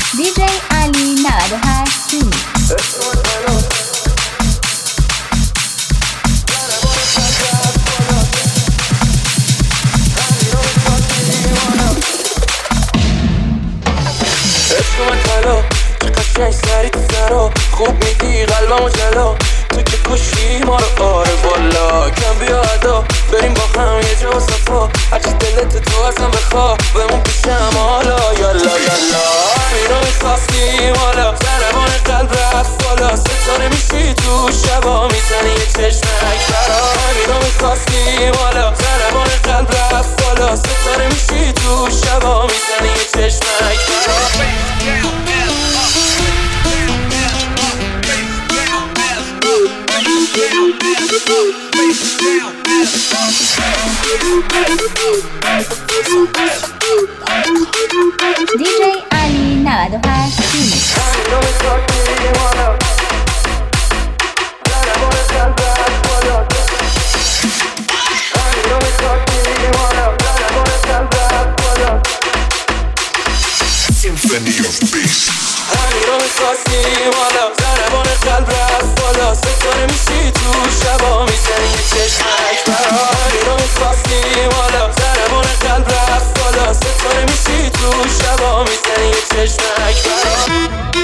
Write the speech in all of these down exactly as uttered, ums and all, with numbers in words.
دیجی علی نود و هشت تیم. چه سری تو سرا خوب میدی قلبمو جلا، تو که کشی ما رو آره والا. کم بیا ادا بریم با هم یه جا صفا، هرچی دلت تو ازم بخوا بمون پیشم حالا. یالا یالا اینو میخواستیم حالا، ضربان قلب رفت بالا، ستاره میشی تو شبا میزنی یه چشمک برا. اینو میخواستیم حالا، ضربان قلب رفت بالا، ستاره میشی تو شبا میزنی یه چشمک برا. دیجی علی نود و هشت تیم. Symphony of Beast. همین رو میخواستیم حالا، ضربان قلب رفت بالا، ستاره میشی تو شبا میزنی یه چشمک برا. همین رو میخواستیم حالا، ضربان قلب رفت بالا، ستاره میشی تو شبا میزنی یه چشمک برا.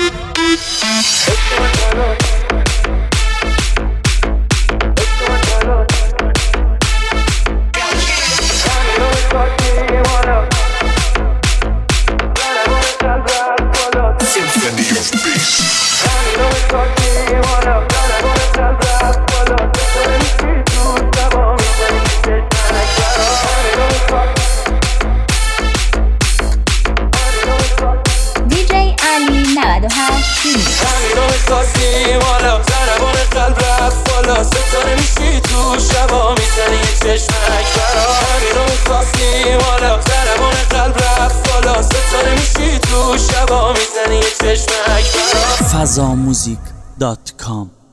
دیجی علی نود و هشت تیم. همین رو میخواستیم حالا، ضربان قلب رفت بالا، ستاره میشی تو شبا میزنی یه چشمک برا. همین رو میخواستیم حالا، ضربان قلب رفت بالا، ستاره میشی تو شبا میزنی یه چشمک برا. فضاموزیک دات کام